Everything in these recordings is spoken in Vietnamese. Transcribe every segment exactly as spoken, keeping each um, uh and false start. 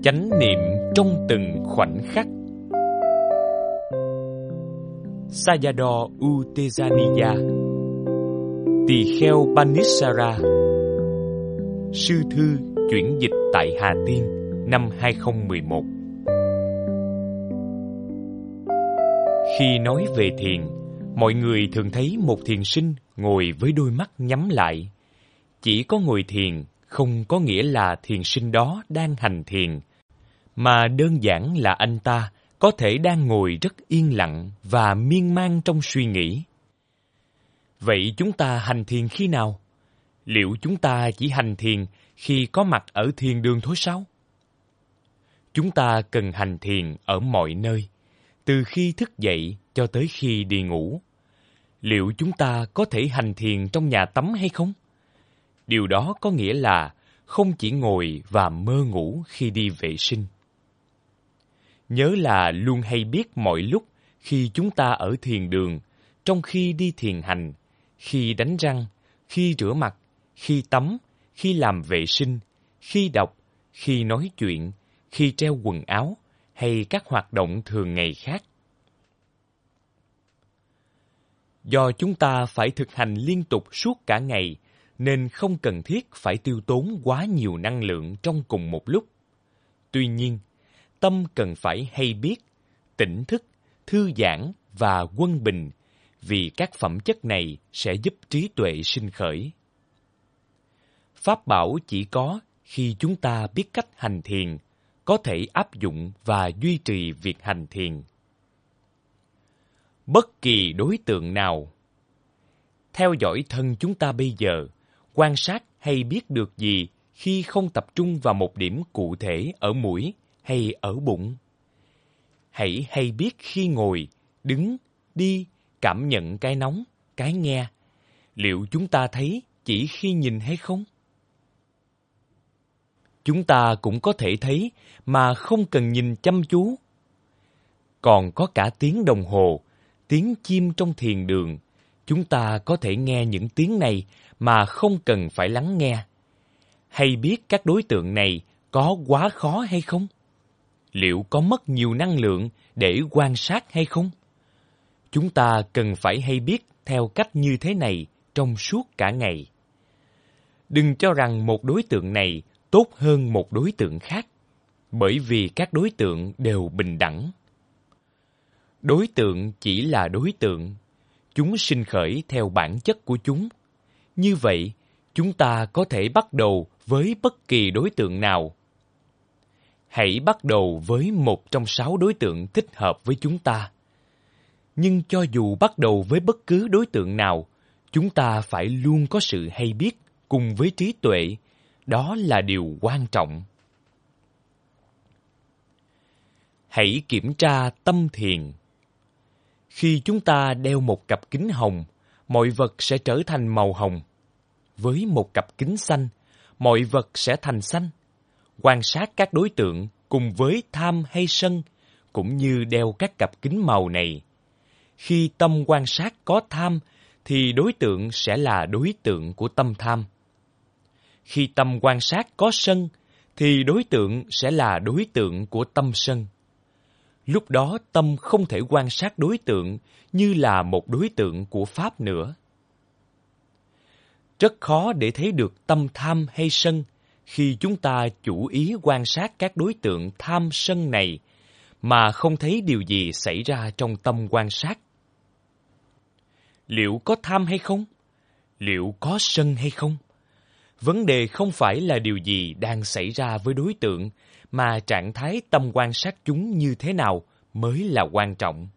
chánh niệm trong từng khoảnh khắc. Sayadaw U Tejaniya, Tỳ kheo Panisara, sư thư chuyển dịch tại Hà Tiên năm hai không một một. Khi nói về thiền, mọi người thường thấy một thiền sinh ngồi với đôi mắt nhắm lại. Chỉ có ngồi thiền không có nghĩa là thiền sinh đó đang hành thiền, mà đơn giản là anh ta có thể đang ngồi rất yên lặng và miên man trong suy nghĩ. Vậy chúng ta hành thiền khi nào? Liệu chúng ta chỉ hành thiền khi có mặt ở thiền đường thôi sao? Chúng ta cần hành thiền ở mọi nơi, từ khi thức dậy cho tới khi đi ngủ. Liệu chúng ta có thể hành thiền trong nhà tắm hay không? Điều đó có nghĩa là không chỉ ngồi và mơ ngủ khi đi vệ sinh. Nhớ là luôn hay biết mọi lúc khi chúng ta ở thiền đường, trong khi đi thiền hành, khi đánh răng, khi rửa mặt, khi tắm, khi làm vệ sinh, khi đọc, khi nói chuyện, khi treo quần áo, hay các hoạt động thường ngày khác. Do chúng ta phải thực hành liên tục suốt cả ngày, nên không cần thiết phải tiêu tốn quá nhiều năng lượng trong cùng một lúc. Tuy nhiên, tâm cần phải hay biết, tỉnh thức, thư giãn và quân bình, vì các phẩm chất này sẽ giúp trí tuệ sinh khởi. Pháp bảo chỉ có khi chúng ta biết cách hành thiền, có thể áp dụng và duy trì việc hành thiền. Bất kỳ đối tượng nào. Theo dõi thân chúng ta bây giờ, quan sát hay biết được gì khi không tập trung vào một điểm cụ thể ở mũi hay ở bụng? Hãy hay biết khi ngồi, đứng, đi, cảm nhận cái nóng, cái nghe. Liệu chúng ta thấy chỉ khi nhìn hay không? Chúng ta cũng có thể thấy mà không cần nhìn chăm chú. Còn có cả tiếng đồng hồ, tiếng chim trong thiền đường. Chúng ta có thể nghe những tiếng này mà không cần phải lắng nghe. Hay biết các đối tượng này có quá khó hay không? Liệu có mất nhiều năng lượng để quan sát hay không? Chúng ta cần phải hay biết theo cách như thế này trong suốt cả ngày. Đừng cho rằng một đối tượng này tốt hơn một đối tượng khác, bởi vì các đối tượng đều bình đẳng. Đối tượng chỉ là đối tượng, chúng sinh khởi theo bản chất của chúng. Như vậy, chúng ta có thể bắt đầu với bất kỳ đối tượng nào. Hãy bắt đầu với một trong sáu đối tượng thích hợp với chúng ta. Nhưng cho dù bắt đầu với bất cứ đối tượng nào, chúng ta phải luôn có sự hay biết cùng với trí tuệ. Đó là điều quan trọng. Hãy kiểm tra tâm thiền. Khi chúng ta đeo một cặp kính hồng, mọi vật sẽ trở thành màu hồng. Với một cặp kính xanh, mọi vật sẽ thành xanh. Quan sát các đối tượng cùng với tham hay sân, cũng như đeo các cặp kính màu này. Khi tâm quan sát có tham, thì đối tượng sẽ là đối tượng của tâm tham. Khi tâm quan sát có sân, thì đối tượng sẽ là đối tượng của tâm sân. Lúc đó tâm không thể quan sát đối tượng như là một đối tượng của Pháp nữa. Rất khó để thấy được tâm tham hay sân khi chúng ta chủ ý quan sát các đối tượng tham sân này mà không thấy điều gì xảy ra trong tâm quan sát. Liệu có tham hay không? Liệu có sân hay không? Vấn đề không phải là điều gì đang xảy ra với đối tượng, mà trạng thái tâm quan sát chúng như thế nào mới là quan trọng.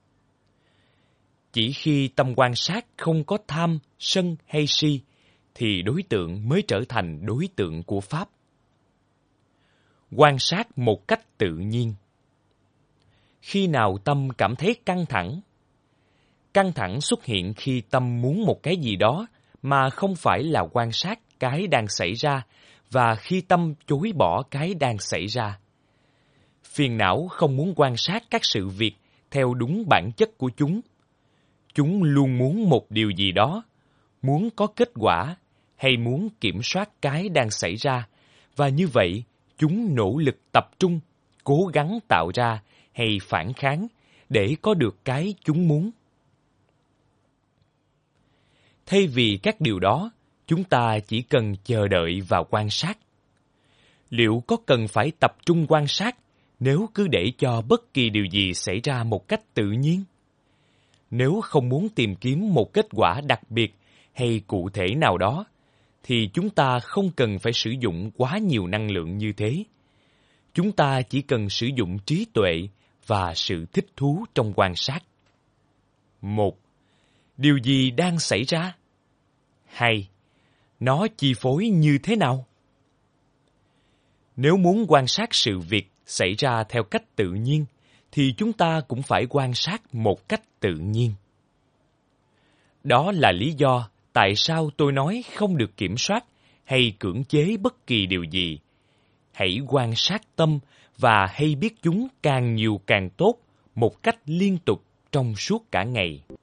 Chỉ khi tâm quan sát không có tham, sân hay si, thì đối tượng mới trở thành đối tượng của Pháp. Quan sát một cách tự nhiên. Khi nào tâm cảm thấy căng thẳng? Căng thẳng xuất hiện khi tâm muốn một cái gì đó mà không phải là quan sát cái đang xảy ra, và khi tâm chối bỏ cái đang xảy ra. Phiền não không muốn quan sát các sự việc theo đúng bản chất của chúng. Chúng luôn muốn một điều gì đó, muốn có kết quả, hay muốn kiểm soát cái đang xảy ra, và như vậy, chúng nỗ lực tập trung, cố gắng tạo ra hay phản kháng để có được cái chúng muốn. Thay vì các điều đó, chúng ta chỉ cần chờ đợi và quan sát. Liệu có cần phải tập trung quan sát nếu cứ để cho bất kỳ điều gì xảy ra một cách tự nhiên? Nếu không muốn tìm kiếm một kết quả đặc biệt hay cụ thể nào đó, thì chúng ta không cần phải sử dụng quá nhiều năng lượng như thế. Chúng ta chỉ cần sử dụng trí tuệ và sự thích thú trong quan sát. Một, điều gì đang xảy ra? Hai, nó chi phối như thế nào? Nếu muốn quan sát sự việc xảy ra theo cách tự nhiên, thì chúng ta cũng phải quan sát một cách tự nhiên. Đó là lý do tại sao tôi nói không được kiểm soát hay cưỡng chế bất kỳ điều gì. Hãy quan sát tâm và hay biết chúng càng nhiều càng tốt, một cách liên tục trong suốt cả ngày.